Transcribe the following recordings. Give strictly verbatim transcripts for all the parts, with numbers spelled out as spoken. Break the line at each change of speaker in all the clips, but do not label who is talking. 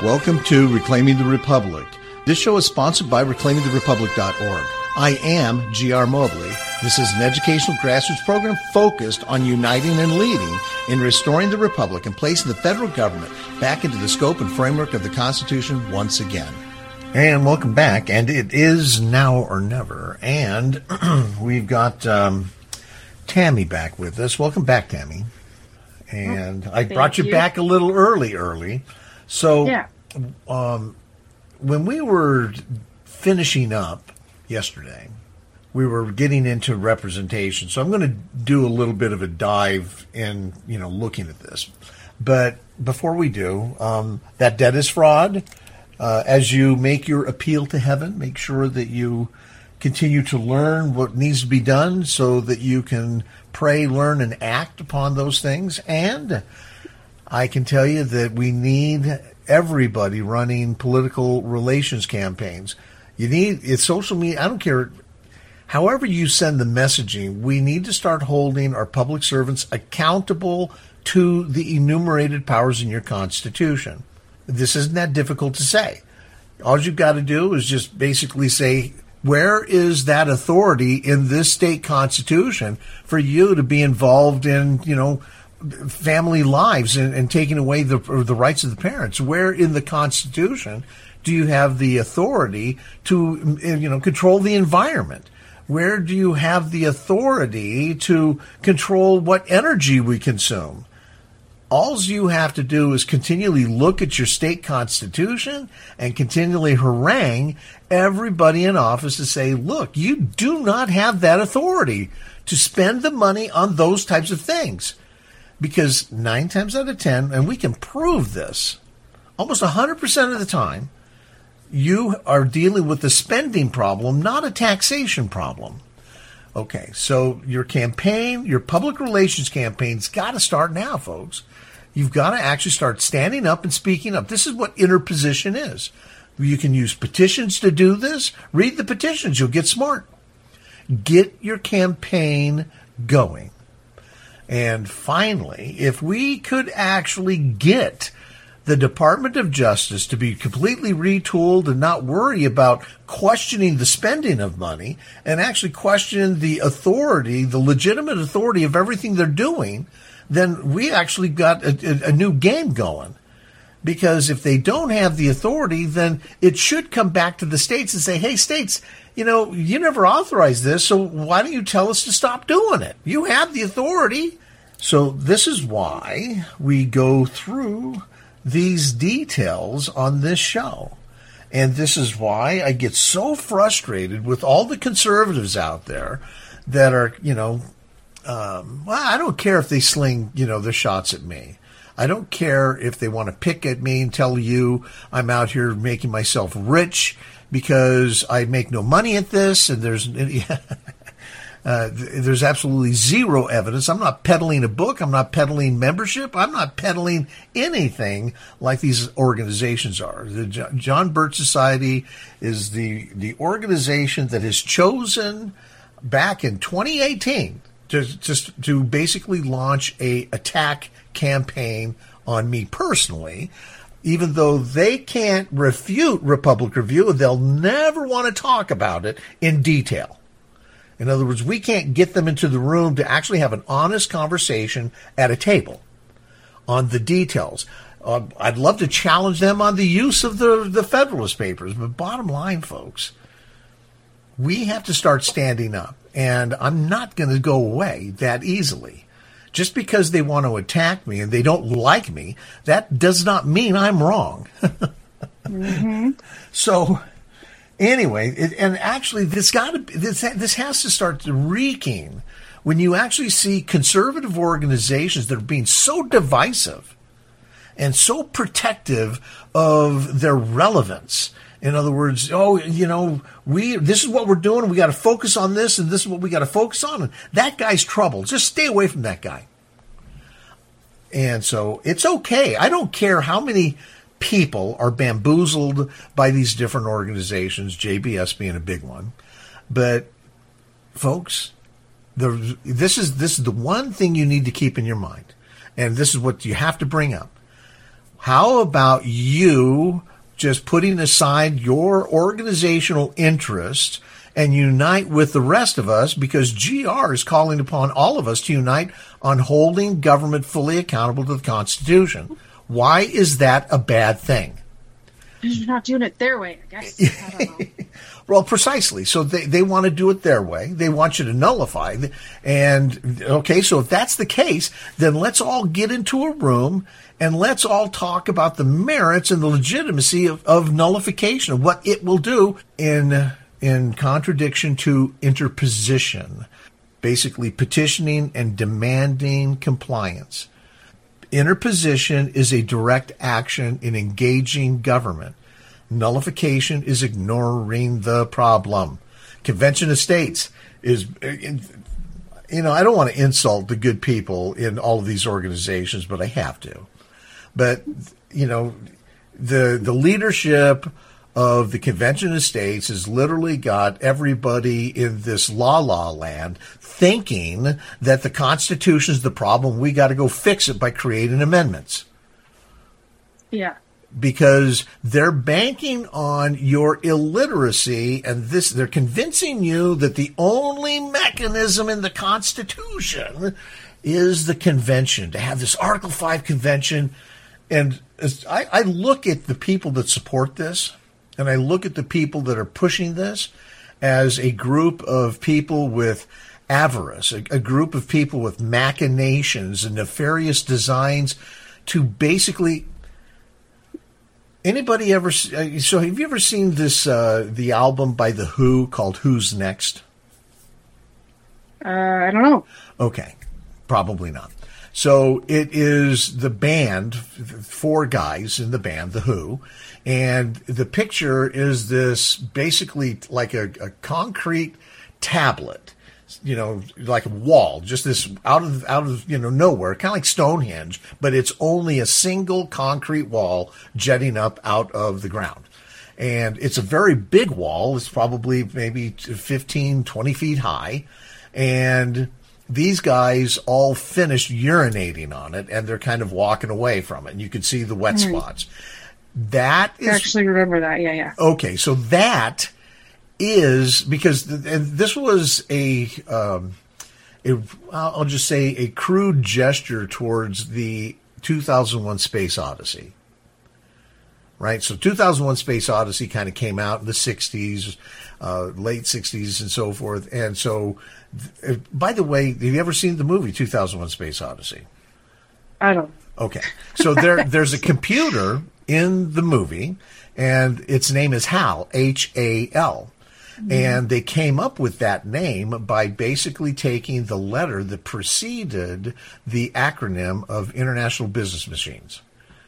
Welcome to Reclaiming the Republic. This show is sponsored by reclaiming the republic dot org. I am G R Mobley. This is an educational grassroots program focused on uniting and leading in restoring the republic and placing the federal government back into the scope and framework of the Constitution once again. And welcome back. And it is now or never. And we've got um, Tammy back with us. Welcome back, Tammy. And oh, I brought you, you back a little early, early. So yeah. um, when we were finishing up yesterday, we were getting into representation. So I'm going to do a little bit of a dive in, you know, looking at this. But before we do, um, that debt is fraud. Uh, as you make your appeal to heaven, make sure that you continue to learn what needs to be done so that you can pray, learn, and act upon those things. And I can tell you that we need everybody running political relations campaigns. You need, it's social media, I don't care, however you send the messaging, we need to start holding our public servants accountable to the enumerated powers in your Constitution. This isn't that difficult to say. All you've got to do is just basically say, where is that authority in this state constitution for you to be involved in, you know, family lives and, and taking away the the rights of the parents? Where in the Constitution do you have the authority to, you know, control the environment? Where do you have the authority to control what energy we consume? All you have to do is continually look at your state constitution and continually harangue everybody in office to say, look, you do not have that authority to spend the money on those types of things. Because nine times out of ten, and we can prove this, almost one hundred percent of the time, you are dealing with a spending problem, not a taxation problem. Okay, so your campaign, your public relations campaign's got to start now, folks. You've got to actually start standing up and speaking up. This is what interposition is. You can use petitions to do this. Read the petitions. You'll get smart. Get your campaign going. And finally, if we could actually get the Department of Justice to be completely retooled and not worry about questioning the spending of money and actually question the authority, the legitimate authority of everything they're doing, then we actually got a, a, a new game going. Because if they don't have the authority, then it should come back to the states and say, hey, states, you know, you never authorized this, so why don't you tell us to stop doing it? You have the authority. So this is why we go through these details on this show. And this is why I get so frustrated with all the conservatives out there that are, you know, um, well, I don't care if they sling, you know, their shots at me. I don't care if they want to pick at me and tell you I'm out here making myself rich because I make no money at this, and there's uh, there's absolutely zero evidence. I'm not peddling a book. I'm not peddling membership. I'm not peddling anything like these organizations are. The John Birch Society is the the organization that has chosen back in twenty eighteen to just to basically launch a attack campaign on me personally, even though they can't refute Republic Review, they'll never want to talk about it in detail. In other words, we can't get them into the room to actually have an honest conversation at a table on the details. Uh, I'd love to challenge them on the use of the, the Federalist Papers, but bottom line, folks, we have to start standing up, and I'm not going to go away that easily. Just because they want to attack me and they don't like me, that does not mean I'm wrong. mm-hmm. So, anyway, it, and actually, this got to this this has to start reeking when you actually see conservative organizations that are being so divisive and so protective of their relevance. In other words, oh, you know, we this is what we're doing. We got to focus on this, and this is what we got to focus on. And that guy's trouble. Just stay away from that guy. And so it's okay. I don't care how many people are bamboozled by these different organizations, J B S being a big one. But, folks, the this is this is the one thing you need to keep in your mind, and this is what you have to bring up. How about you just putting aside your organizational interests and unite with the rest of us, because G R is calling upon all of us to unite on holding government fully accountable to the Constitution. Why is that a bad thing?
You're not doing it their way, I guess. I don't know.
Well, precisely. So they, they want to do it their way. They want you to nullify. And, okay, so if that's the case, then let's all get into a room and let's all talk about the merits and the legitimacy of, of nullification, of what it will do in, in contradiction to interposition, basically petitioning and demanding compliance. Interposition is a direct action in engaging government. Nullification is ignoring the problem. Convention of States is, you know, I don't want to insult the good people in all of these organizations, but I have to. But, you know, the the leadership of the Convention of States has literally got everybody in this la-la land thinking that the Constitution is the problem. We got to go fix it by creating amendments.
Yeah.
Because they're banking on your illiteracy, and this they're convincing you that the only mechanism in the Constitution is the convention, to have this Article five convention. And as I, I look at the people that support this, and I look at the people that are pushing this as a group of people with avarice, a, a group of people with machinations and nefarious designs to basically... Anybody ever? So, have you ever seen this? Uh, the album by The Who called "Who's Next"?
Uh, I don't know.
Okay, probably not. So it is the band, four guys in the band, The Who, and the picture is this basically like a, a concrete tablet. You know, like a wall, just this out of out of you know nowhere, kind of like Stonehenge, but it's only a single concrete wall jetting up out of the ground. And it's a very big wall. It's probably maybe fifteen, twenty feet high. And these guys all finished urinating on it, and they're kind of walking away from it. And you can see the wet mm-hmm. spots. That is...
I actually remember that, yeah, yeah.
Okay, so that... is because th- and this was a, um, a, I'll just say a crude gesture towards the two thousand one Space Odyssey, right? So two thousand one Space Odyssey kind of came out in the sixties, uh, late sixties and so forth. And so, th- by the way, have you ever seen the movie two thousand one Space Odyssey?
I don't.
Okay. So there, there's a computer in the movie, and its name is HAL, H A L. And they came up with that name by basically taking the letter that preceded the acronym of International Business Machines.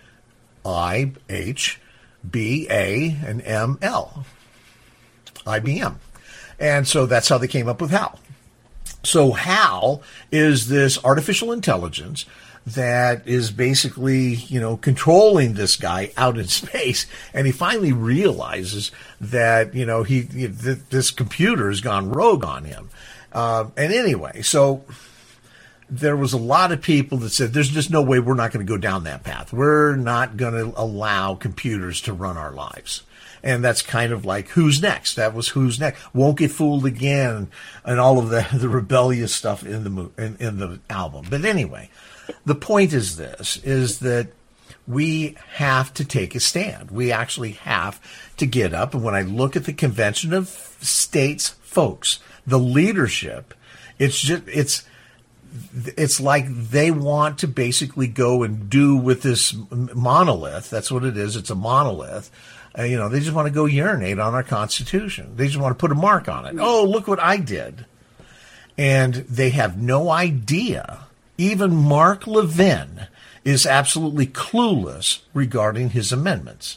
I, H, B, A, and M, L. I B M. And so that's how they came up with HAL. So HAL is this artificial intelligence that is basically, you know, controlling this guy out in space. And he finally realizes that, you know, he, th- this computer has gone rogue on him. Uh, and anyway, so there was a lot of people that said, there's just no way we're not going to go down that path. We're not going to allow computers to run our lives. And that's kind of like Who's Next. That was Who's Next. Won't Get Fooled Again, and all of the, the rebellious stuff in the mo- in, in the album. But anyway, the point is this, is that we have to take a stand. We actually have to get up. And when I look at the Convention of States folks, the leadership, it's just, it's, it's like they want to basically go and do with this monolith. That's what it is. It's a monolith. Uh, you know, they just want to go urinate on our Constitution. They just want to put a mark on it. Oh, look what I did. And they have no idea. Even Mark Levin is absolutely clueless regarding his amendments.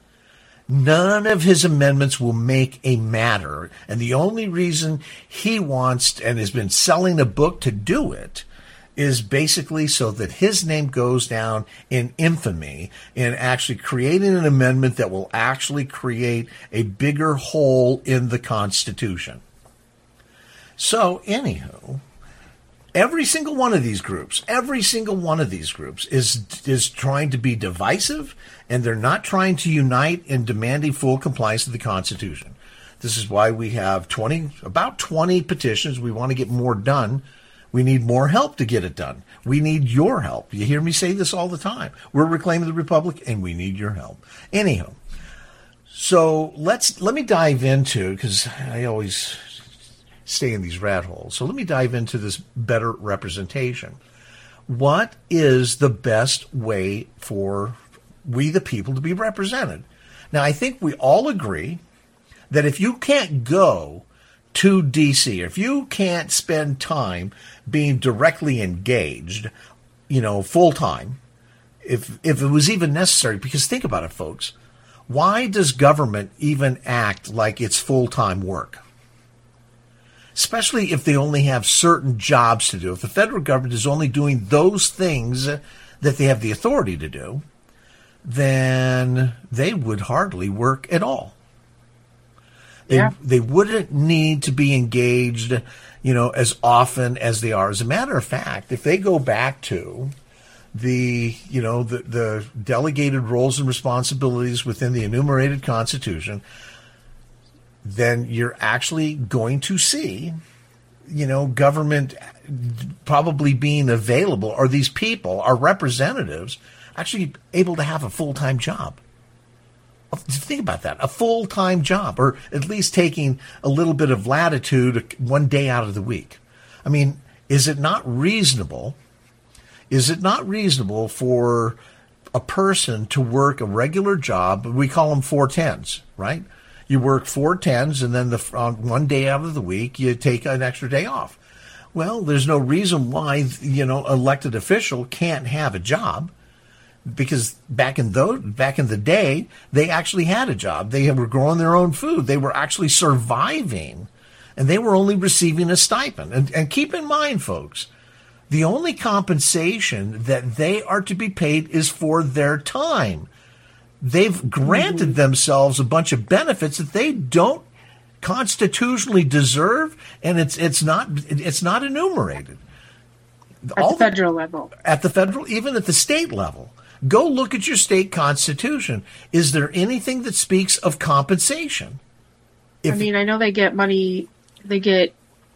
None of his amendments will make a matter. And the only reason he wants and has been selling a book to do it is basically so that his name goes down in infamy in actually creating an amendment that will actually create a bigger hole in the Constitution. So, anywho, every single one of these groups, every single one of these groups is is trying to be divisive, and they're not trying to unite in demanding full compliance to the Constitution. This is why we have twenty, about twenty petitions. We want to get more done. We need more help to get it done. We need your help. You hear me say this all the time. We're Reclaiming the Republic, and we need your help. Anyhow, so let's let me dive into, because I always stay in these rat holes. So let me dive into this better representation. What is the best way for we the people to be represented? Now, I think we all agree that if you can't go to D C, or if you can't spend time being directly engaged, you know, full time, if if it was even necessary, because think about it, folks, why does government even act like it's full-time work? Especially if they only have certain jobs to do. If the federal government is only doing those things that they have the authority to do, then they would hardly work at all. They, yeah. they wouldn't need to be engaged, you know, as often as they are. As a matter of fact, if they go back to the, you know, the, the delegated roles and responsibilities within the enumerated Constitution, then you're actually going to see, you know, government probably being available, or these people, our representatives, actually able to have a full-time job. Think about that, a full-time job, or at least taking a little bit of latitude one day out of the week. I mean, is it not reasonable? Is it not reasonable for a person to work a regular job? We call them four tens, right? You work four tens, and then the on one day out of the week, you take an extra day off. Well, there's no reason why, you know, an elected official can't have a job. Because back in those, back in the day, they actually had a job. They were growing their own food. They were actually surviving, and they were only receiving a stipend. And, and keep in mind, folks, the only compensation that they are to be paid is for their time. They've granted mm-hmm. themselves a bunch of benefits that they don't constitutionally deserve, and it's it's not it's not enumerated.
At All the federal the, level.
At the federal, even at the state level. Go look at your state constitution. Is there anything that speaks of compensation?
If, I mean, I know they get money. They get,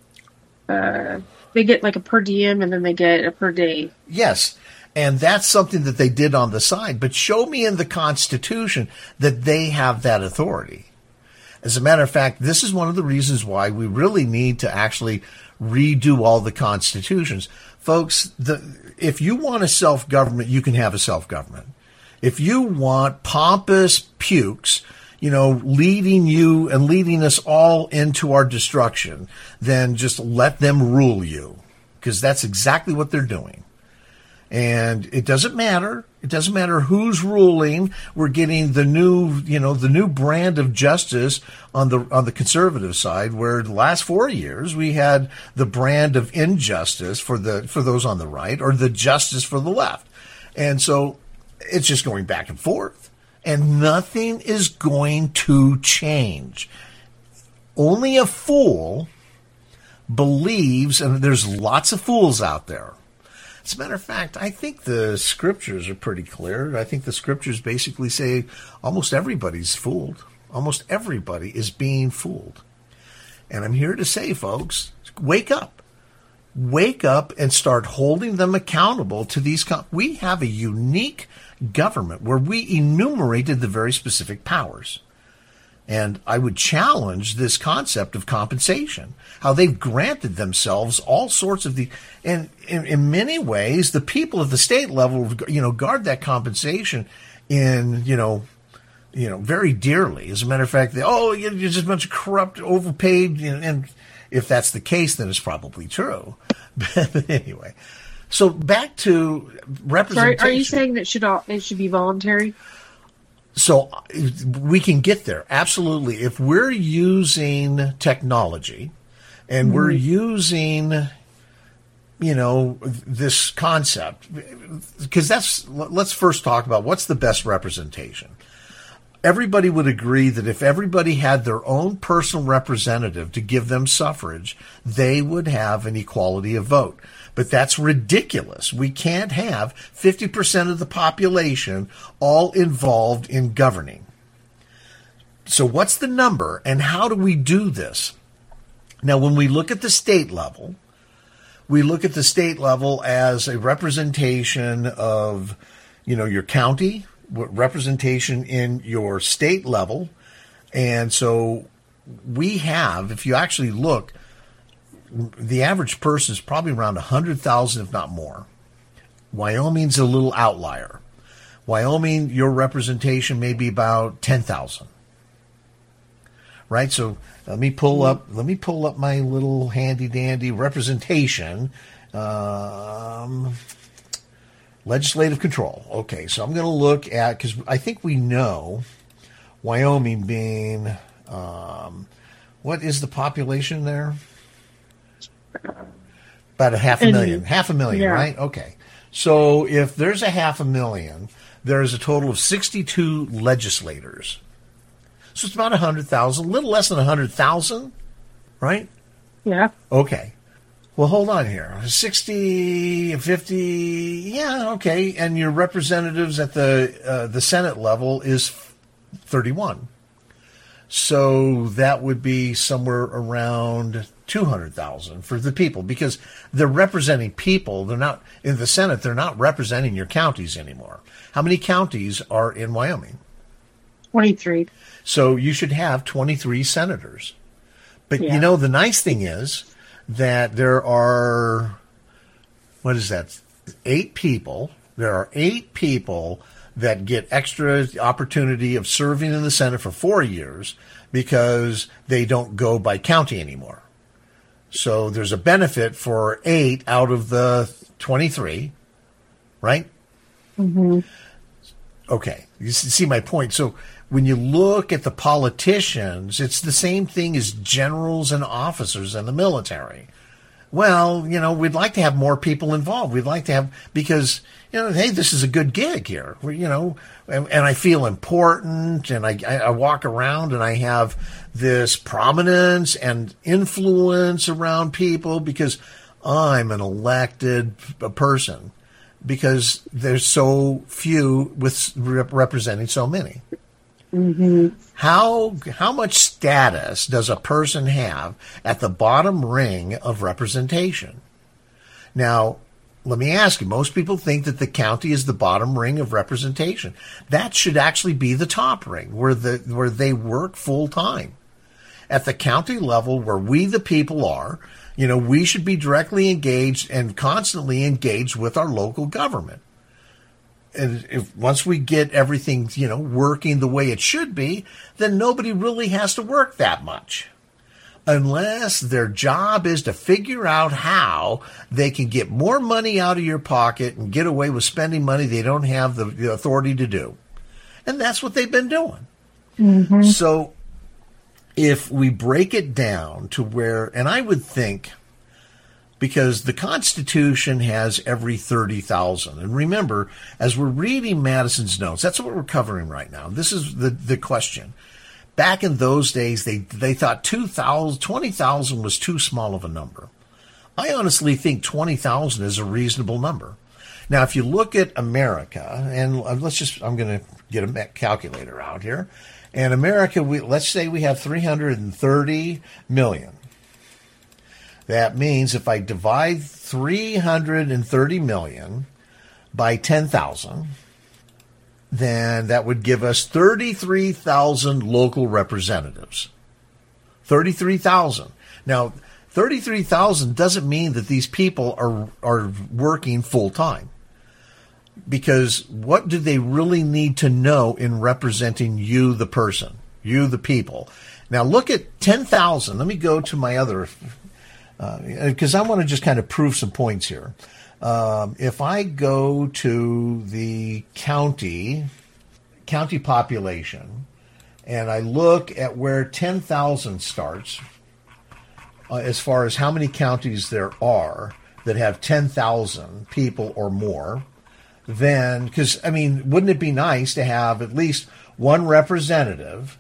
uh, they get like a per diem, and then they get a per day.
Yes, and that's something that they did on the side. But show me in the Constitution that they have that authority. As a matter of fact, this is one of the reasons why we really need to actually redo all the constitutions. Folks, the, if you want a self-government, you can have a self-government. If you want pompous pukes, you know, leading you and leading us all into our destruction, then just let them rule you, because that's exactly what they're doing. And it doesn't matter. It doesn't matter who's ruling. We're getting the new, you know, the new brand of justice on the on the conservative side, where the last four years we had the brand of injustice for the for those on the right, or the justice for the left. And so it's just going back and forth. And nothing is going to change. Only a fool believes, and there's lots of fools out there. As a matter of fact, I think the scriptures are pretty clear. I think the scriptures basically say almost everybody's fooled. Almost everybody is being fooled. And I'm here to say, folks, wake up. Wake up and start holding them accountable to these. Com- we have a unique government where we enumerated the very specific powers. And I would challenge this concept of compensation, how they've granted themselves all sorts of the, and in, in many ways, the people at the state level, you know, guard that compensation in, you know, you know, very dearly. As a matter of fact, they, oh, you're just a bunch of corrupt, overpaid, and, and if that's the case, then it's probably true. But anyway, so back to representation.
Sorry, are you saying that should all, it should be voluntary?
So we can get there. Absolutely. If we're using technology and mm-hmm. we're using, you know, this concept, because that's, let's first talk about what's the best representation. everybody would agree that if everybody had their own personal representative to give them suffrage, they would have an equality of vote. But that's ridiculous. We can't have fifty percent of the population all involved in governing. So what's the number, and how do we do this? Now, when we look at the state level, we look at the state level as a representation of, you know, your county, representation in your state level. And so we have, if you actually look, the average person is probably around one hundred thousand, if not more. Wyoming's a little outlier. Wyoming, your representation may be about ten thousand. Right? So let me pull up, let me pull up my little handy dandy representation. Um, Legislative control. Okay, so I'm going to look at, because I think we know Wyoming being, um, what is the population there? About a half a
And-
million. Half a million,
yeah.
right? Okay. So if there's a half a million, there's a total of sixty-two legislators. So it's about one hundred thousand, a little less than one hundred thousand, right?
Yeah.
Okay. Well, hold on here. sixty, fifty, yeah, okay. And your representatives at the uh, the Senate level is thirty-one. So that would be somewhere around two hundred thousand for the people, because they're representing people. They're not, in the Senate, they're not representing your counties anymore. How many counties are in Wyoming?
twenty-three.
So you should have twenty-three senators. But,
Yeah.
you know, the nice thing is that there are, what is that, eight people. There are eight people that get extra opportunity of serving in the Senate for four years because they don't go by county anymore. So there's a benefit for eight out of the twenty-three, right?
Mm-hmm.
Okay, you see my point. So when you look at the politicians, it's the same thing as generals and officers in the military. Well, you know, we'd like to have more people involved. We'd like to have, because, you know, hey, this is a good gig here, you know, and, and I feel important, and I, I, I walk around and I have this prominence and influence around people because I'm an elected person, because there's so few with rep- representing so many.
Mm-hmm.
How how much status does a person have at the bottom ring of representation? Now, let me ask you, most people think that the county is the bottom ring of representation. That should actually be the top ring, where the where they work full time. At the county level, where we the people are, you know, we should be directly engaged and constantly engaged with our local government. And if once we get everything, you know, working the way it should be, then nobody really has to work that much. Unless their job is to figure out how they can get more money out of your pocket and get away with spending money they don't have the, the authority to do. And that's what they've been doing. Mm-hmm. So if we break it down to where, and I would think, because the Constitution has every thirty thousand. And remember, as we're reading Madison's notes, that's what we're covering right now. This is the, the question. Back in those days, they, they thought two thousand, twenty thousand was too small of a number. I honestly think twenty thousand is a reasonable number. Now, if you look at America, and let's just, I'm going to get a calculator out here. And America, we, let's say we have three hundred thirty million. That means if I divide three hundred thirty million by ten thousand, then that would give us thirty-three thousand local representatives. thirty-three thousand. Now, thirty-three thousand doesn't mean that these people are are working full time. Because what do they really need to know in representing you, the person, you, the people? Now, look at ten thousand. Let me go to my other, because uh, I want to just kind of prove some points here. Um, if I go to the county, county population, and I look at where ten thousand starts, uh, as far as how many counties there are that have ten thousand people or more, then, because, I mean, wouldn't it be nice to have at least one representative.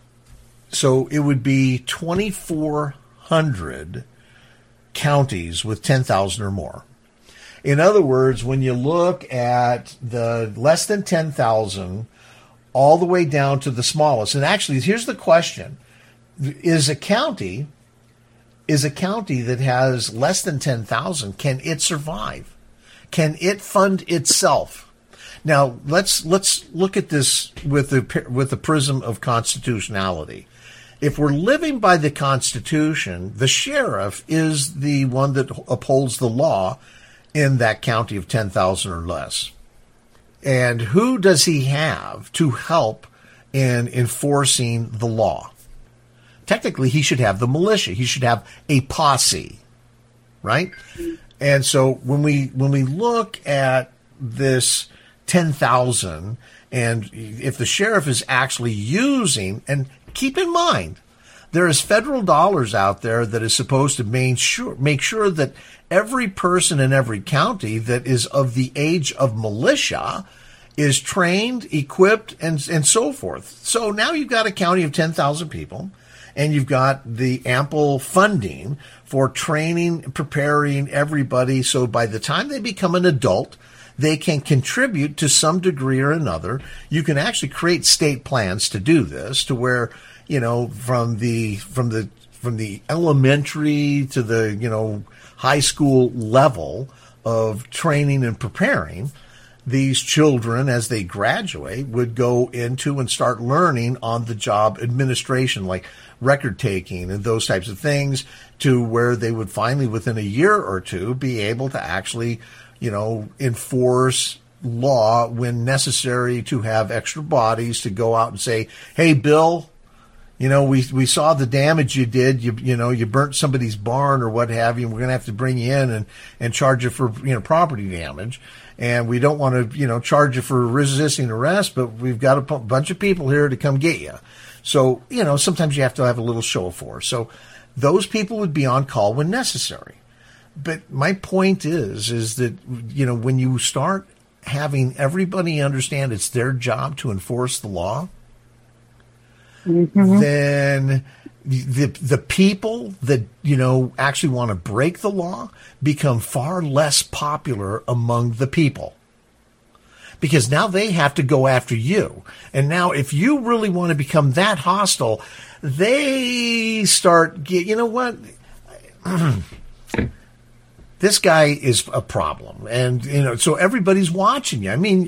So it would be twenty-four hundred counties with ten thousand or more. In other words, when you look at the less than ten thousand all the way down to the smallest, and actually, here's the question. Is a county, is a county that has less than ten thousand, can it survive? Can it fund itself? Now, let's let's look at this with the with the prism of constitutionality. If we're living by the Constitution, the sheriff is the one that upholds the law in that county of ten thousand or less. And who does he have to help in enforcing the law? Technically, he should have the militia. He should have a posse, right? And so when we when we look at this ten thousand, and if the sheriff is actually using, and keep in mind, there is federal dollars out there that is supposed to make sure, make sure that every person in every county that is of the age of militia is trained, equipped, and, and so forth. So now you've got a county of ten thousand people, and you've got the ample funding for training, preparing everybody. So by the time they become an adult, they can contribute to some degree or another. You can actually create state plans to do this, to where, you know, from the from the from the elementary to the, you know, high school level of training and preparing, these children, as they graduate, would go into and start learning on the job administration, like record taking and those types of things, to where they would finally, within a year or two, be able to actually, you know, enforce law when necessary, to have extra bodies to go out and say, hey, Bill, you know, we we saw the damage you did. You you know, you burnt somebody's barn or what have you, and we're going to have to bring you in and, and charge you for, you know, property damage. And we don't want to, you know, charge you for resisting arrest, but we've got a p- bunch of people here to come get you. So, you know, sometimes you have to have a little show of force. So those people would be on call when necessary. But my point is, is that, you know, when you start having everybody understand it's their job to enforce the law, mm-hmm. then the the people that, you know, actually want to break the law become far less popular among the people. Because now they have to go after you. And now if you really want to become that hostile, they start, you know what? This guy is a problem. And, you know, so everybody's watching you. I mean,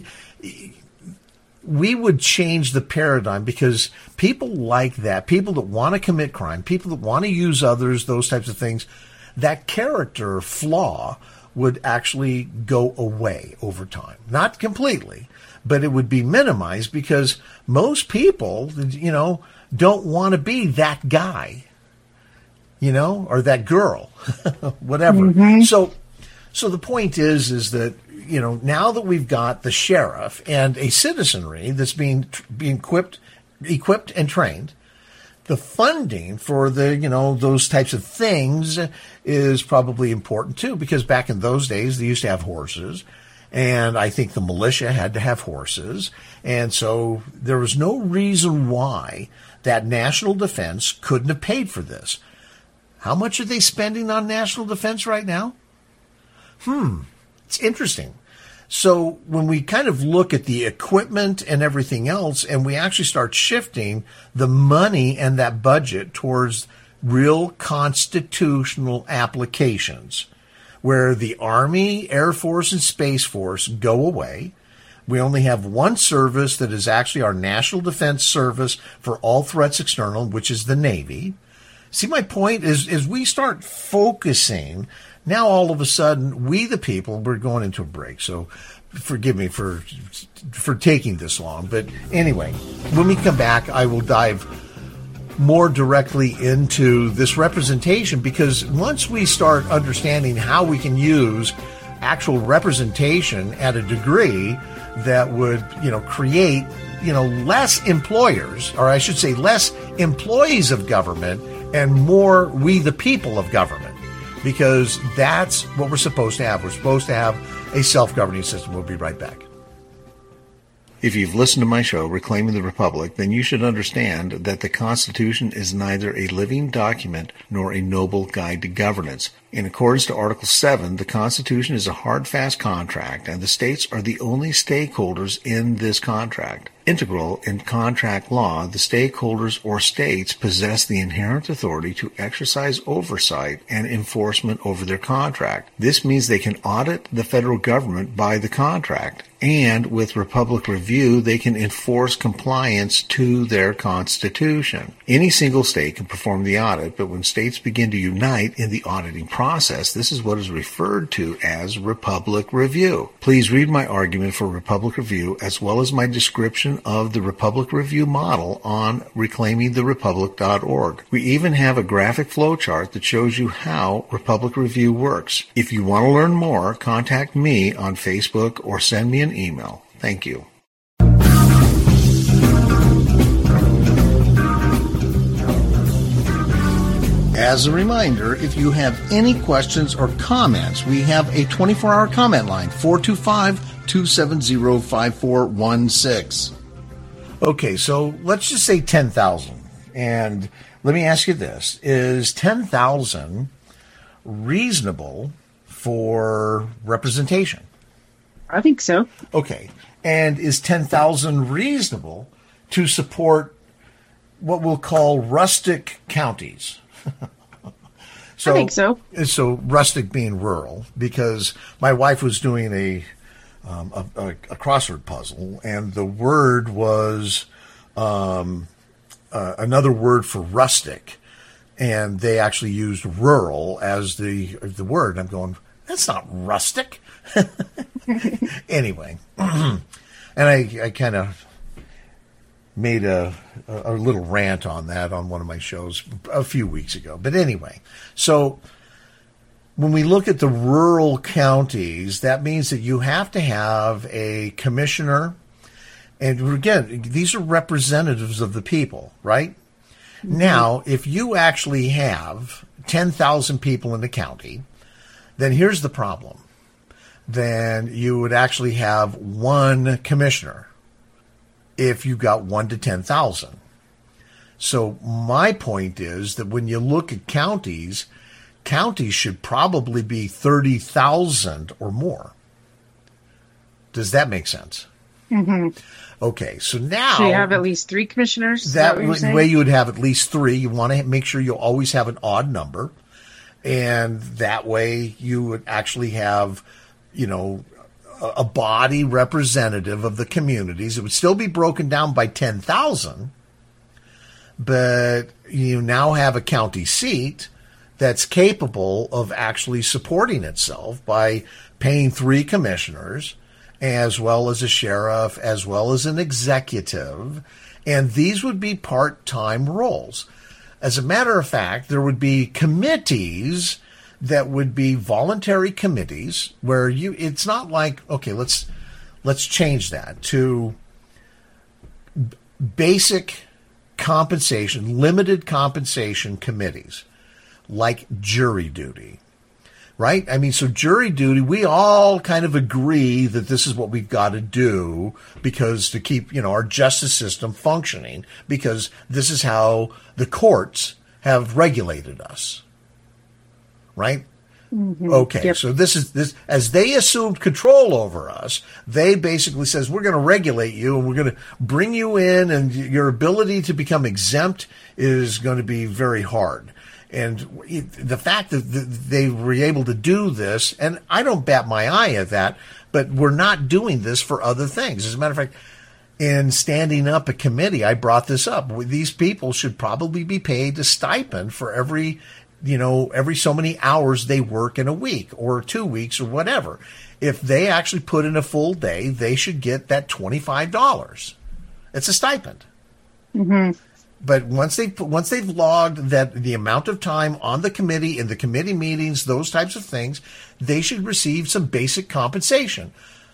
we would change the paradigm, because people like that, people that want to commit crime, people that want to use others, those types of things, that character flaw would actually go away over time. Not completely, but it would be minimized, because most people, you know, don't want to be that guy, you know, or that girl, whatever. Mm-hmm. So, so the point is, is that, you know, now that we've got the sheriff and a citizenry that's being being equipped, equipped and trained, the funding for the, you know, those types of things is probably important too, because back in those days they used to have horses, and I think the militia had to have horses, and so there was no reason why that national defense couldn't have paid for this. How much are they spending on national defense right now? Hmm. It's interesting. So when we kind of look at the equipment and everything else, and we actually start shifting the money and that budget towards real constitutional applications, where the Army, Air Force, and Space Force go away. We only have one service that is actually our National Defense Service for all threats external, which is the Navy. See, my point is, is we start focusing. Now, all of a sudden, we the people, we're going into a break, so forgive me for for taking this long. But anyway, when we come back, I will dive more directly into this representation, because once we start understanding how we can use actual representation at a degree that would, you know, create, you know, less employers, or I should say less employees of government, and more we the people of government. Because that's what we're supposed to have. We're supposed to have a self-governing system. We'll be right back. If you've listened to my show, Reclaiming the Republic, then you should understand that the Constitution is neither a living document nor a noble guide to governance. In accordance to Article seven, the Constitution is a hard, fast contract, and the states are the only stakeholders in this contract. Integral in contract law, the stakeholders or states possess the inherent authority to exercise oversight and enforcement over their contract. This means they can audit the federal government by the contract, and with Republic Review, they can enforce compliance to their Constitution. Any single state can perform the audit, but when states begin to unite in the auditing process, this is what is referred to as Republic Review. Please read my argument for Republic Review as well as my description of the Republic Review model on reclaiming the republic dot org. We even have a graphic flowchart that shows you how Republic Review works. If you want to learn more, contact me on Facebook or send me an email. Thank you. As a reminder, if you have any questions or comments, we have a twenty-four hour comment line, four two five, two seven zero, five four one six. Okay, so let's just say ten thousand. And let me ask you this. Is ten thousand reasonable for representation?
I think so.
Okay. And is ten thousand reasonable to support what we'll call rustic counties? So,
I think so.
So rustic being rural, because my wife was doing a um, a, a, a crossword puzzle, and the word was um, uh, another word for rustic, and they actually used rural as the the word. I'm going, that's not rustic. Anyway, and I, I kind of made a, a little rant on that on one of my shows a few weeks ago. But anyway, so when we look at the rural counties, that means that you have to have a commissioner. And again, these are representatives of the people, right? Mm-hmm. Now, if you actually have ten thousand people in the county, then here's the problem. Then you would actually have one commissioner if you got one to ten thousand. So my point is that when you look at counties, counties should probably be thirty thousand or more. Does that make sense?
Mm-hmm.
Okay, so now...
So you have at least three commissioners? Is
that,
that what you're saying?
way you would have at least three. You want to make sure you always have an odd number. And that way you would actually have, you know, a, a body representative of the communities. It would still be broken down by ten thousand, but you now have a county seat that's capable of actually supporting itself by paying three commissioners, as well as a sheriff, as well as an executive, and these would be part-time roles. As a matter of fact, there would be committees that would be voluntary committees where you, it's not like, okay, let's, let's change that to b- basic compensation, limited compensation committees, like jury duty. Right? I mean, so jury duty, we all kind of agree that this is what we've got to do because to keep, you know, our justice system functioning, because this is how the courts have regulated us. Right? Mm-hmm. Okay. Yep. So this is this, as they assumed control over us, they basically says, we're going to regulate you and we're going to bring you in, and your ability to become exempt is going to be very hard. And the fact that they were able to do this, and I don't bat my eye at that, but we're not doing this for other things. As a matter of fact, in standing up a committee, I brought this up. These people should probably be paid a stipend for every, you know, every so many hours they work in a week or two weeks or whatever. If they actually put in a full day, they should get that twenty-five dollars. It's a stipend. Mm-hmm. But once they once they've logged that the amount of time on the committee, in the committee meetings, those types of things, they should receive some basic compensation.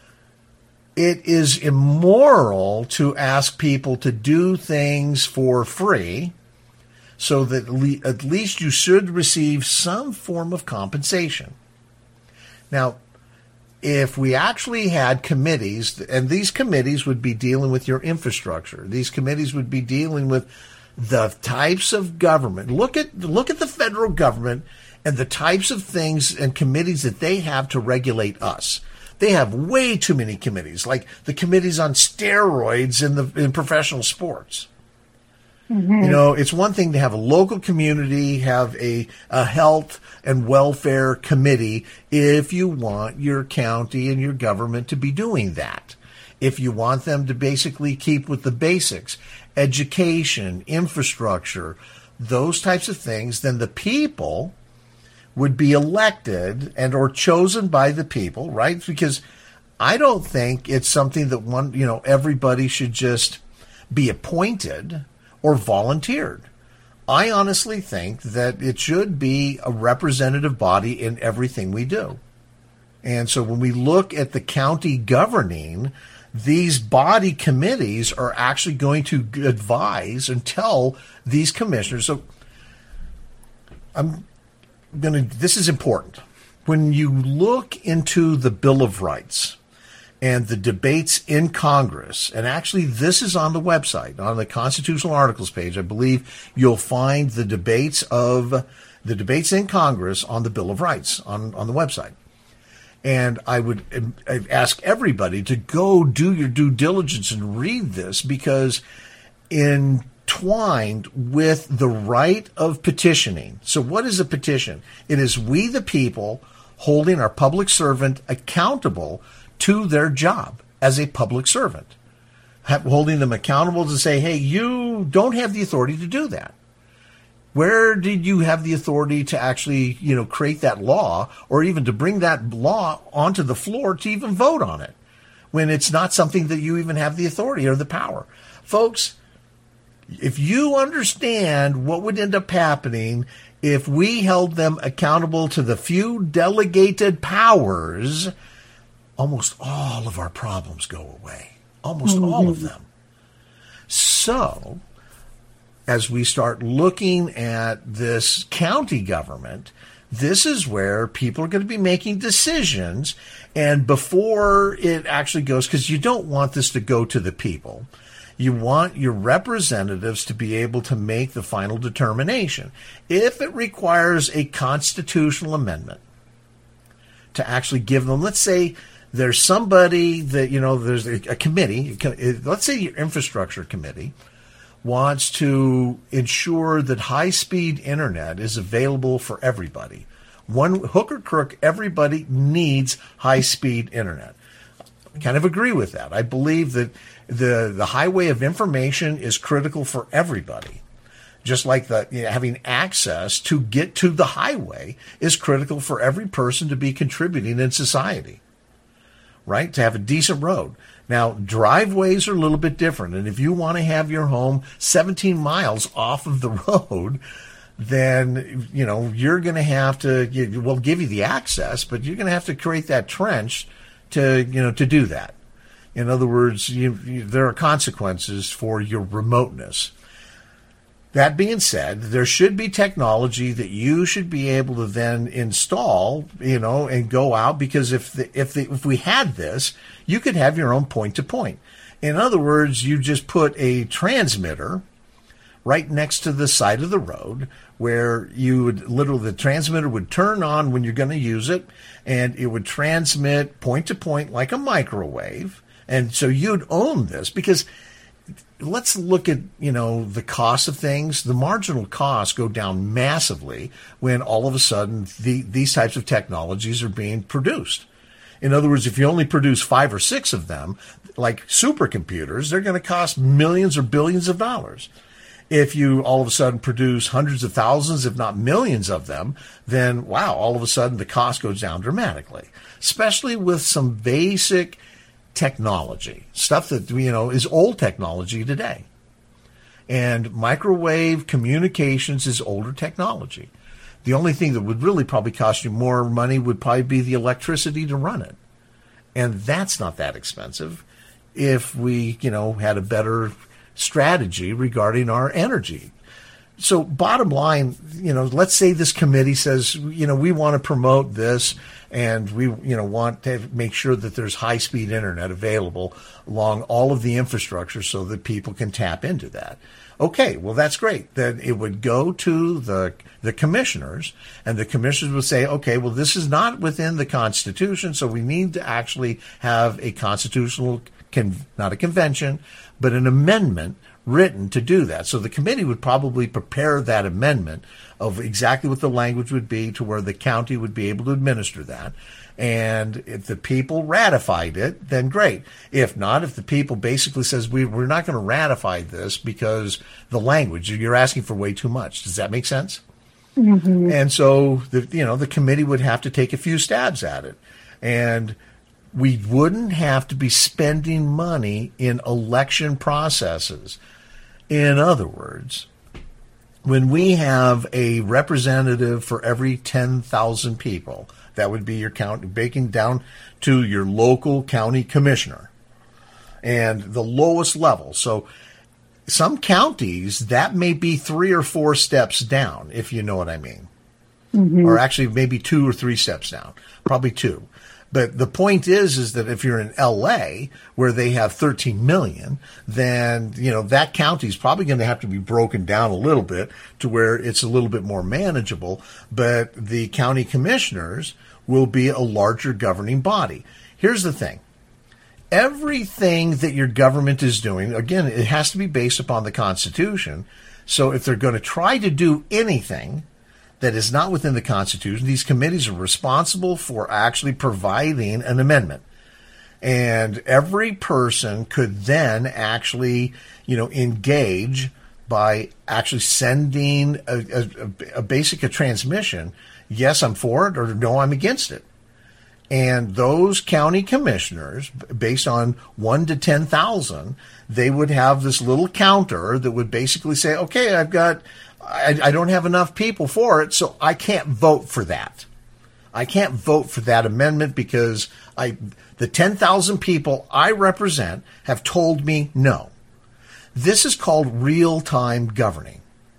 It is immoral to ask people to do things for free, so that le- at least you should receive some form of compensation. Now, if we actually had committees, and these committees would be dealing with your infrastructure, these committees would be dealing with the types of government. Look at look at the federal government and the types of things and committees that they have to regulate us. They have way too many committees, like the committees on steroids in the in professional sports. Mm-hmm. You know, it's one thing to have a local community, have a, a health and welfare committee if you want your county and your government to be doing that. If you want them to basically keep with the basics, education, infrastructure, those types of things, then the people would be elected and or chosen by the people, right? Because I don't think it's something that one, you know, everybody should just be appointed or volunteered. I honestly think that it should be a representative body in everything we do. And so when we look at the county governing, these body committees are actually going to advise and tell these commissioners. So I'm going to, this is important. When you look into the Bill of Rights and the debates in Congress, and actually this is on the website, on the constitutional articles page, I believe you'll find the debates of the debates in Congress on the Bill of Rights on, on the website. And I would ask everybody to go do your due diligence and read this, because entwined with the right of petitioning. So what is a petition? It is we the people holding our public servant accountable to their job as a public servant, holding them accountable to say, hey, you don't have the authority to do that. Where did you have the authority to actually, you know, create that law, or even to bring that law onto the floor to even vote on it, when it's not something that you even have the authority or the power? Folks, if you understand what would end up happening if we held them accountable to the few delegated powers, almost all of our problems go away. Almost mm-hmm. all of them. So, as we start looking at this county government, this is where people are going to be making decisions. And before it actually goes, because you don't want this to go to the people, you want your representatives to be able to make the final determination. If it requires a constitutional amendment to actually give them, let's say there's somebody that, you know, there's a, a committee, let's say your infrastructure committee wants to ensure that high-speed internet is available for everybody. One hook or crook, everybody needs high-speed internet. I kind of agree with that. I believe that the the highway of information is critical for everybody. Just like the, you know, having access to get to the highway is critical for every person to be contributing in society, right? To have a decent road. Now, driveways are a little bit different. And if you want to have your home seventeen miles off of the road, then, you know, you're going to have to, we'll give you the access, but you're going to have to create that trench to, you know, to do that. In other words, you, you, there are consequences for your remoteness. That being said, there should be technology that you should be able to then install, you know, and go out, because if the, if the, if we had this, you could have your own point-to-point. In other words, you just put a transmitter right next to the side of the road, where you would literally, the transmitter would turn on when you're going to use it, and it would transmit point-to-point like a microwave. And so you'd own this, because let's look at, you know, the cost of things. The marginal costs go down massively when all of a sudden the, these types of technologies are being produced. In other words, if you only produce five or six of them, like supercomputers, they're going to cost millions or billions of dollars. If you all of a sudden produce hundreds of thousands, if not millions of them, then wow, all of a sudden the cost goes down dramatically, especially with some basic technology, stuff that, you know, is old technology today. And microwave communications is older technology. The only thing that would really probably cost you more money would probably be the electricity to run it. And that's not that expensive if we, you know, had a better strategy regarding our energy. so bottom line, you know, let's say this committee says, you know, we want to promote this and we, you know, want to make sure that there's high-speed internet available along all of the infrastructure so that people can tap into that. Okay, well, that's great. Then it would go to the the commissioners, and the commissioners would say, okay, well, this is not within the Constitution, so we need to actually have a constitutional, con- not a convention, but an amendment written to do that. So the committee would probably prepare that amendment of exactly what the language would be to where the county would be able to administer that. And if the people ratified it, then great. If not, if the people basically says we, we're not going to ratify this because the language, you're asking for way too much. Does that make sense? Mm-hmm. And so the you know the committee would have to take a few stabs at it, and we wouldn't have to be spending money in election processes. In other words, when we have a representative for every ten thousand people, that would be your county, breaking down to your local county commissioner and the lowest level. So some counties, that may be three or four steps down, if you know what I mean. Mm-hmm. Or actually maybe two or three steps down, probably two. But the point is, is that if you're in L A where they have thirteen million, then, you know, that county is probably going to have to be broken down a little bit to where it's a little bit more manageable. But the county commissioners will be a larger governing body. Here's the thing. Everything that your government is doing, again, it has to be based upon the Constitution. So if they're going to try to do anything that is not within the Constitution, these committees are responsible for actually providing an amendment. And every person could then actually, you know, engage by actually sending a, a, a basic a transmission. Yes, I'm for it, or no, I'm against it. And those county commissioners, based on one to ten thousand, they would have this little counter that would basically say, okay, I've got, I, I don't have enough people for it, so I can't vote for that. I can't vote for that amendment because I, the ten thousand people I represent have told me no. This is called real-time governing.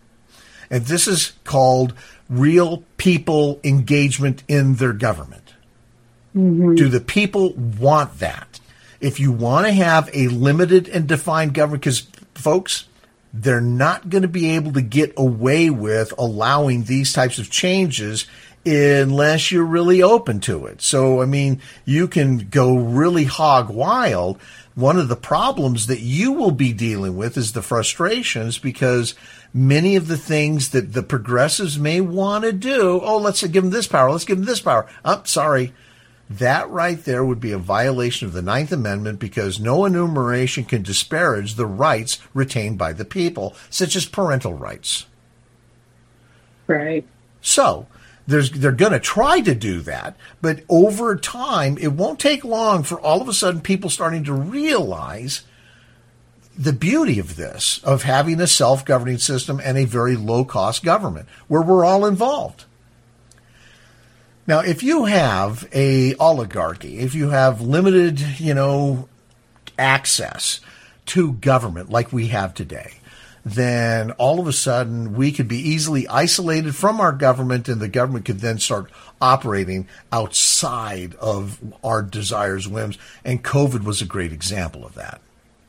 And this is called real people engagement in their government. Mm-hmm. Do the people want that? If you want to have a limited and defined government, because, folks, they're not going to be able to get away with allowing these types of changes unless you're really open to it. So, I mean, you can go really hog wild. One of the problems that you will be dealing with is the frustrations, because many of the things that the progressives may want to do, oh, let's give them this power, let's give them this power. Oh, sorry. That right there would be a violation of the Ninth Amendment, because no enumeration can disparage the rights retained by the people, such as parental rights.
Right.
So there's, they're going to try to do that, but over time, it won't take long for all of a sudden people starting to realize the beauty of this, of having a self-governing system and a very low-cost government where we're all involved. Now, if you have a oligarchy, if you have limited, you know, access to government like we have today, then all of a sudden we could be easily isolated from our government, and the government could then start operating outside of our desires, whims, and COVID was a great example of that.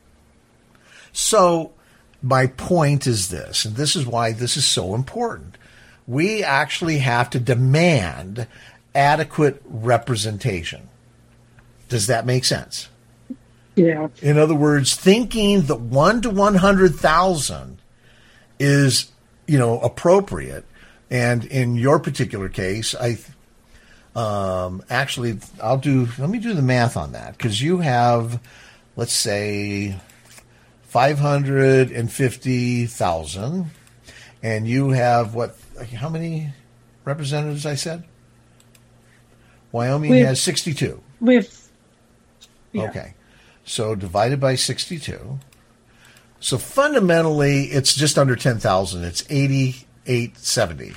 So my point is this, and this is why this is so important. We actually have to demand adequate representation. Does that make sense?
Yeah.
In other words, thinking that one to one hundred thousand is, you know, appropriate. And in your particular case, I um, actually, I'll do, let me do the math on that, because you have, let's say, five hundred fifty thousand, and you have what, how many representatives I said? Wyoming
We've,
has sixty-two.
We've, yeah.
Okay. So divided by sixty-two. So fundamentally, it's just under ten thousand. It's eighty-eight seventy.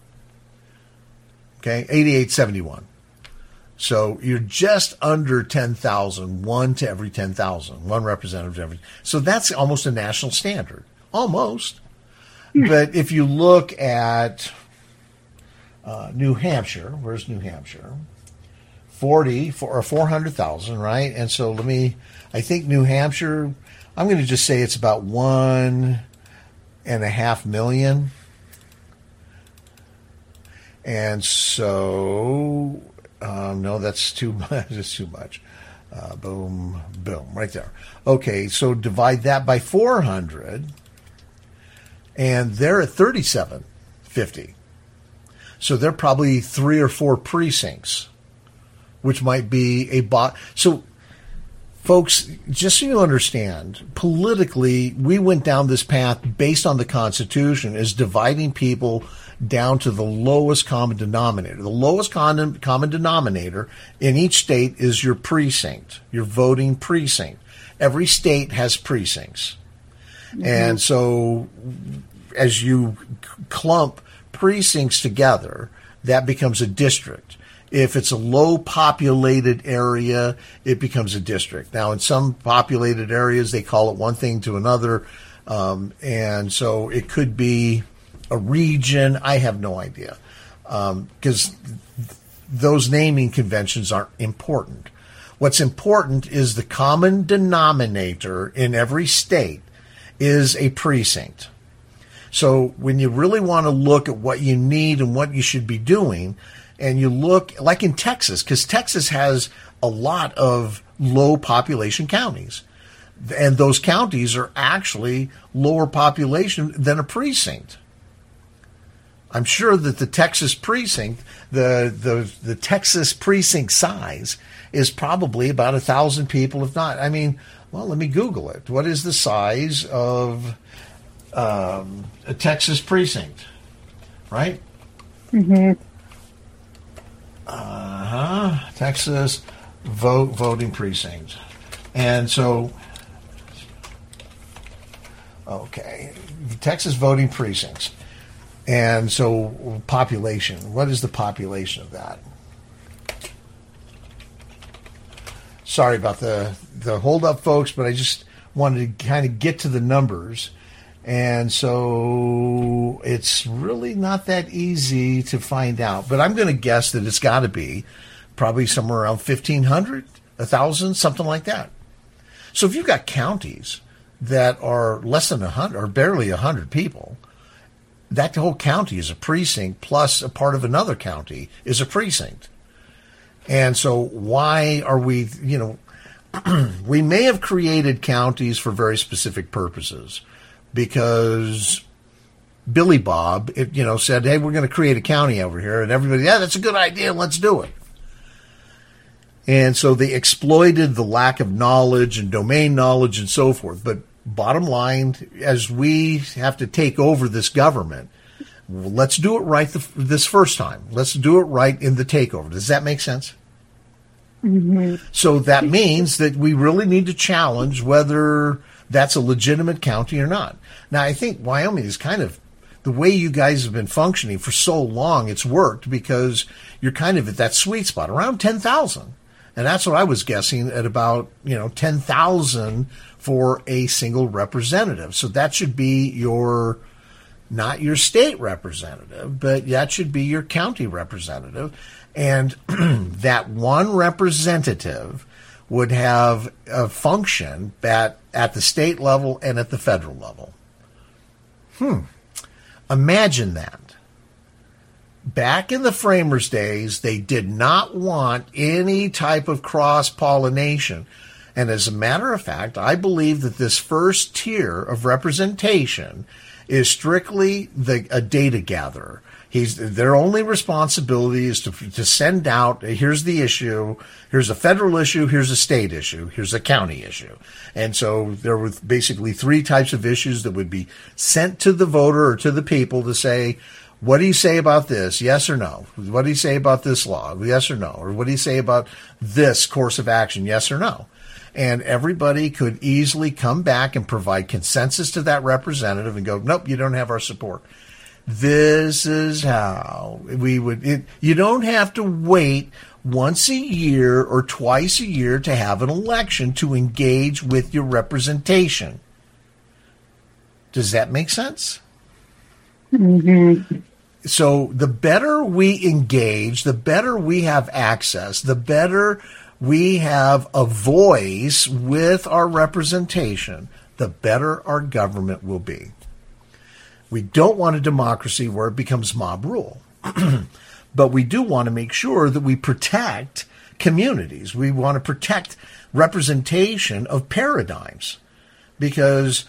Okay, eighty-eight seventy-one. So you're just under ten thousand, one to every ten thousand, one representative to every. So that's almost a national standard. Almost. But if you look at uh, New Hampshire, where's New Hampshire? forty for, or four hundred thousand, right? And so let me, I think New Hampshire, I'm going to just say it's about one and a half million. And so, um, no, that's too much. That's too much. Uh, boom, boom, right there. Okay, so divide that by four hundred, and they're at thirty-seven fifty. So they're probably three or four precincts, which might be a bot. So, folks, just so you understand, politically, we went down this path based on the Constitution as dividing people down to the lowest common denominator. The lowest common, common denominator in each state is your precinct, your voting precinct. Every state has precincts. Mm-hmm. And so as you clump precincts together, that becomes a district. If it's a low populated area, it becomes a district. Now, in some populated areas, they call it one thing to another. Um, and so it could be a region. I have no idea, because um, those naming conventions aren't important. What's important is the common denominator in every state is a precinct. So when you really want to look at what you need and what you should be doing, and you look, like in Texas, because Texas has a lot of low population counties, and those counties are actually lower population than a precinct. I'm sure that the Texas precinct, the, the, the Texas precinct size is probably about a thousand people, if not. I mean, well, let me Google it. What is the size of um, a Texas precinct? Right?
Mm-hmm.
Uh-huh. Texas vote voting precinct. And so, okay, Texas voting precincts. And so population, what is the population of that? Sorry about the, the hold up, folks, but I just wanted to kind of get to the numbers. And so it's really not that easy to find out. But I'm going to guess that it's got to be probably somewhere around fifteen hundred, one thousand, something like that. So if you've got counties that are less than one hundred or barely one hundred people, that whole county is a precinct, plus a part of another county is a precinct. And so why are we, you know, we may have created counties for very specific purposes, because Billy Bob, it, you know, said, hey, we're going to create a county over here. And everybody, yeah, that's a good idea. Let's do it. And so they exploited the lack of knowledge and domain knowledge and so forth. But bottom line, as we have to take over this government, let's do it right the, this first time. Let's do it right in the takeover. Does that make sense?
Mm-hmm.
So that means that we really need to challenge whether that's a legitimate county or not. Now, I think Wyoming is kind of the way you guys have been functioning for so long. It's worked because you're kind of at that sweet spot around ten thousand. And that's what I was guessing at, about, you know, ten thousand for a single representative. So that should be your, not your state representative, but that should be your county representative. And that one representative would have a function at, at the state level and at the federal level. Hmm. Imagine that. Back in the framers' days, they did not want any type of cross-pollination. And as a matter of fact, I believe that this first tier of representation is strictly the, a data gatherer. He's, their only responsibility is to, to send out, here's the issue, here's a federal issue, here's a state issue, here's a county issue. And so there were basically three types of issues that would be sent to the voter or to the people to say, what do you say about this? Yes or no? What do you say about this law? Yes or no? Or what do you say about this course of action? Yes or no? And everybody could easily come back and provide consensus to that representative and go, nope, you don't have our support. This is how we would, it, you don't have to wait once a year or twice a year to have an election to engage with your representation. Does that make sense?
Mm-hmm.
So the better we engage, the better we have access, the better we have a voice with our representation, the better our government will be. We don't want a democracy where it becomes mob rule. But we do want to make sure that we protect communities. We want to protect representation of paradigms, because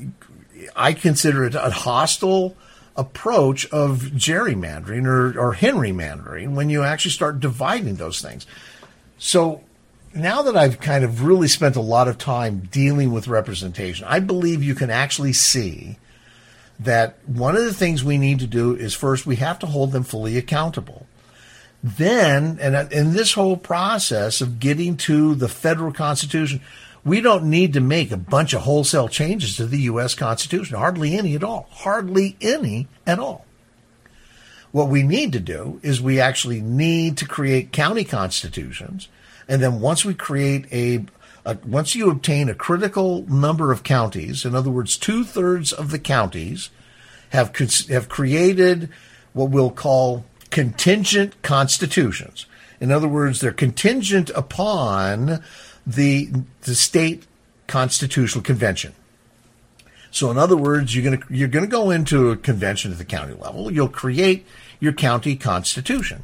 I consider it a hostile approach of gerrymandering or, or Henrymandering when you actually start dividing those things. So now that I've kind of really spent a lot of time dealing with representation, I believe you can actually see that one of the things we need to do is, first, we have to hold them fully accountable. Then, and in this whole process of getting to the federal Constitution, we don't need to make a bunch of wholesale changes to the U S Constitution. Hardly any at all. Hardly any at all. What we need to do is we actually need to create county constitutions. And then once we create a, a once you obtain a critical number of counties, in other words, two-thirds of the counties have have created what we'll call contingent constitutions. In other words, they're contingent upon the the state constitutional convention. So in other words, you're going to you're going to go into a convention at the county level. You'll create your county constitution.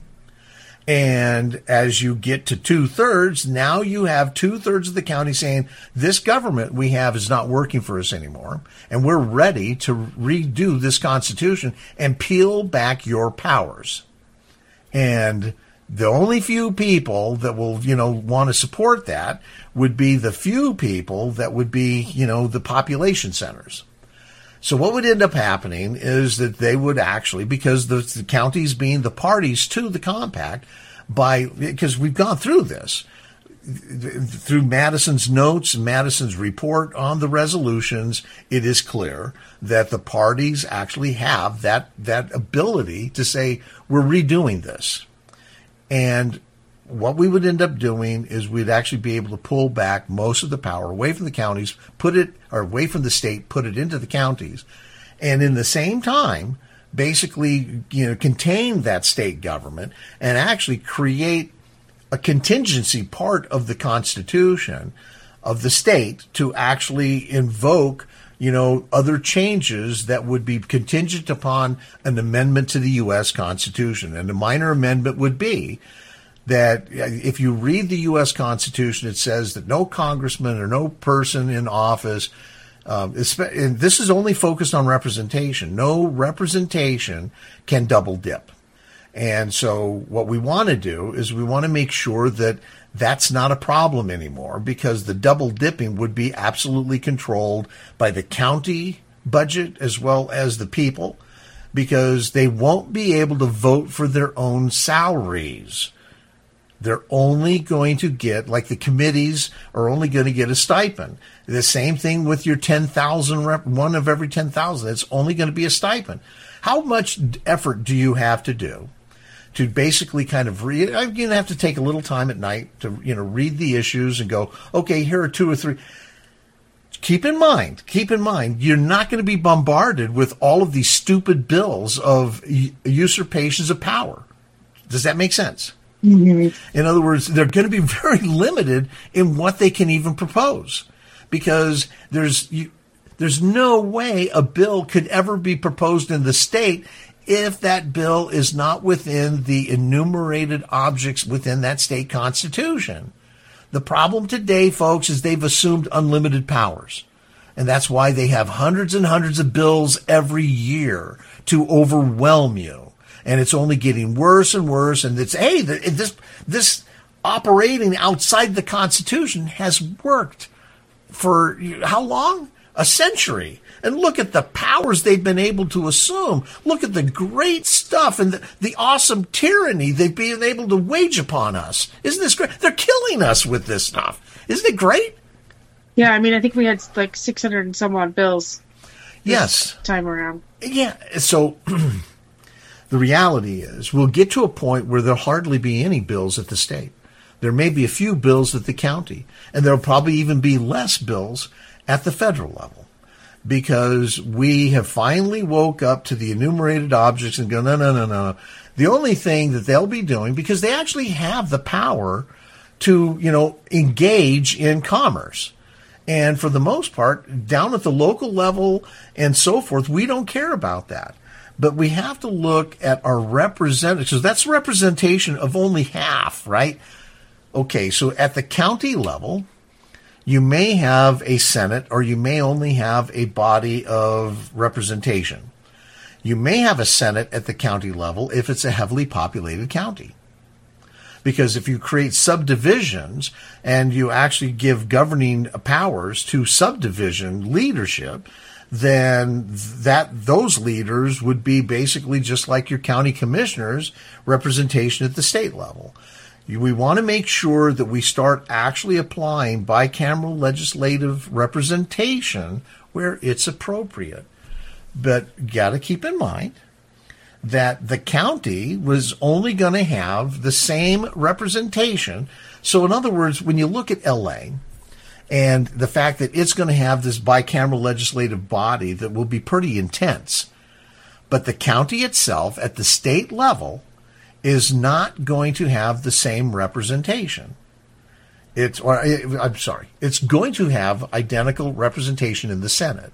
And as you get to two-thirds, now you have two-thirds of the county saying, this government we have is not working for us anymore, and we're ready to redo this Constitution and peel back your powers. And the only few people that will, you know, want to support that would be the few people that would be, you know, the population centers. So what would end up happening is that they would actually, because the, the counties being the parties to the compact, by because we've gone through this, through Madison's notes, Madison's report on the resolutions, it is clear that the parties actually have that that ability to say, we're redoing this. And what we would end up doing is we'd actually be able to pull back most of the power away from the counties, put it, or away from the state, put it into the counties. And in the same time, basically, you know, contain that state government and actually create a contingency part of the Constitution of the state to actually invoke, you know, other changes that would be contingent upon an amendment to the U S Constitution. And the minor amendment would be that if you read the U S Constitution, it says that no congressman or no person in office, um, and this is only focused on representation, no representation can double dip. And so what we want to do is we want to make sure that that's not a problem anymore, because the double dipping would be absolutely controlled by the county budget as well as the people, because they won't be able to vote for their own salaries. They're only going to get, like the committees are only going to get a stipend. The same thing with your ten thousand, rep, one of every ten thousand. It's only going to be a stipend. How much effort do you have to do to basically kind of read? I'm going to have to take a little time at night to, you know, read the issues and go, okay, here are two or three. Keep in mind, keep in mind, you're not going to be bombarded with all of these stupid bills of usurpations of power. Does that make sense? Mm-hmm. In other words, they're going to be very limited in what they can even propose, because there's you, there's no way a bill could ever be proposed in the state if that bill is not within the enumerated objects within that state constitution. The problem today, folks, is they've assumed unlimited powers. And that's why they have hundreds and hundreds of bills every year to overwhelm you. And it's only getting worse and worse. And it's, hey, this this operating outside the Constitution has worked for how long? A century. And look at the powers they've been able to assume. Look at the great stuff and the, the awesome tyranny they've been able to wage upon us. Isn't this great? They're killing us with this stuff. Isn't it great?
Yeah, I mean, I think we had like six hundred and some odd bills this
yes.
time around.
Yeah, so the reality is we'll get to a point where there'll hardly be any bills at the state. There may be a few bills at the county, and there'll probably even be less bills at the federal level. because we have finally woke up to the enumerated objects and go, no, no, no, no. The only thing that they'll be doing, because they actually have the power to, you know, engage in commerce. And for the most part, down at the local level and so forth, we don't care about that. But we have to look at our representatives. So that's representation of only half, right? Okay, so at the county level, you may have a Senate or you may only have a body of representation. You may have a Senate at the county level if it's a heavily populated county. Because if you create subdivisions and you actually give governing powers to subdivision leadership, then that those leaders would be basically just like your county commissioners' representation at the state level. We want to make sure that we start actually applying bicameral legislative representation where it's appropriate. But you got to keep in mind that the county was only going to have the same representation. So in other words, when you look at L A and the fact that it's going to have this bicameral legislative body that will be pretty intense, but the county itself at the state level is not going to have the same representation. It's, or I'm sorry, it's going to have identical representation in the Senate.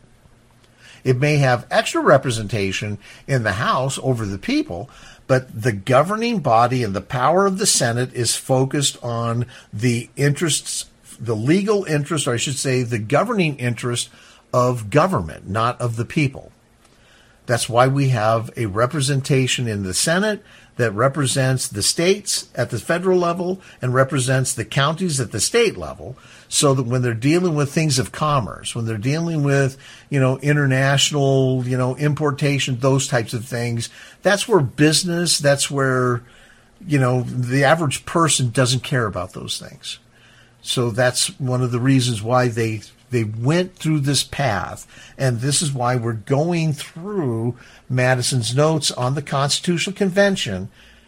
It may have extra representation in the House over the people, but the governing body and the power of the Senate is focused on the interests, the legal interest, or I should say the governing interest of government, not of the people. That's why we have a representation in the Senate that represents the states at the federal level and represents the counties at the state level, so that when they're dealing with things of commerce, when they're dealing with, you know, international, you know, importation, those types of things, that's where business, that's where, you know, the average person doesn't care about those things. So that's one of the reasons why they They went through this path, and this is why we're going through Madison's notes on the Constitutional Convention,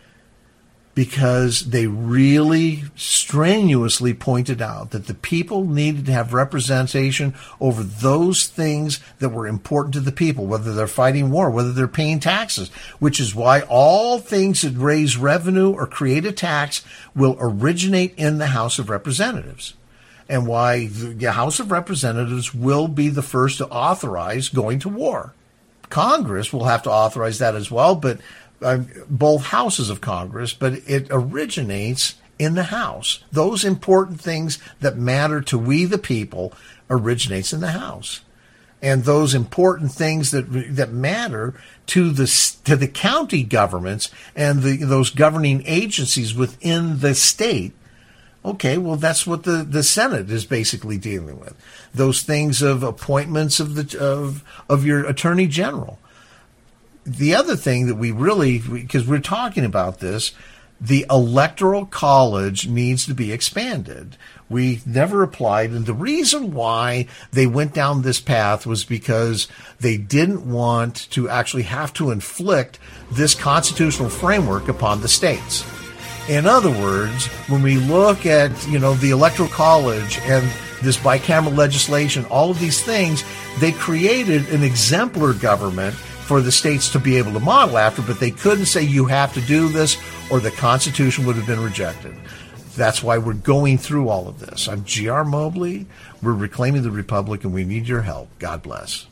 because they really strenuously pointed out that the people needed to have representation over those things that were important to the people, whether they're fighting war, whether they're paying taxes, which is why all things that raise revenue or create a tax will originate in the House of Representatives. And why the House of Representatives will be the first to authorize going to war. Congress will have to authorize that as well, but uh, both houses of Congress, but it originates in the House. Those important things that matter to we the people originates in the House. And those important things that that matter to the to the county governments and the those governing agencies within the state. Okay, well, that's what the, the Senate is basically dealing with. Those things of appointments of the of of your attorney general. The other thing that we really, because we're talking about this, the electoral college needs to be expanded. We never applied, and the reason why they went down this path was because they didn't want to actually have to inflict this constitutional framework upon the states. In other words, when we look at, you know, the Electoral College and this bicameral legislation, all of these things, they created an exemplar government for the states to be able to model after, but they couldn't say you have to do this or the Constitution would have been rejected. That's why we're going through all of this. I'm G R Mobley. We're reclaiming the Republic, and we need your help. God bless.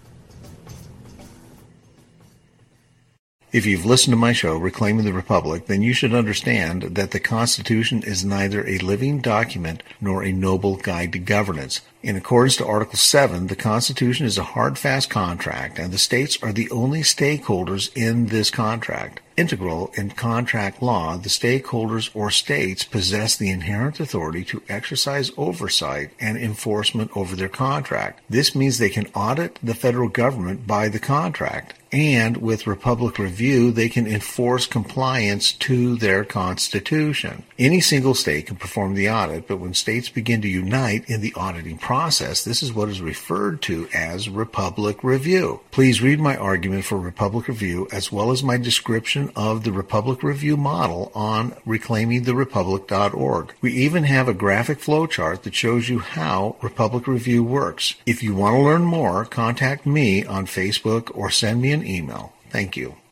If you've listened to my show, Reclaiming the Republic, then you should understand that the Constitution is neither a living document nor a noble guide to governance. In accordance to Article seven, the Constitution is a hard, fast contract, and the states are the only stakeholders in this contract. Integral in contract law, the stakeholders or states possess the inherent authority to exercise oversight and enforcement over their contract. This means they can audit the federal government by the contract. And with Republic Review, they can enforce compliance to their Constitution. Any single state can perform the audit, but when states begin to unite in the auditing process, this is what is referred to as Republic Review. Please read my argument for Republic Review as well as my description of the Republic Review model on reclaiming the republic dot org. We even have a graphic flowchart that shows you how Republic Review works. If you want to learn more, contact me on Facebook or send me an email. Thank you.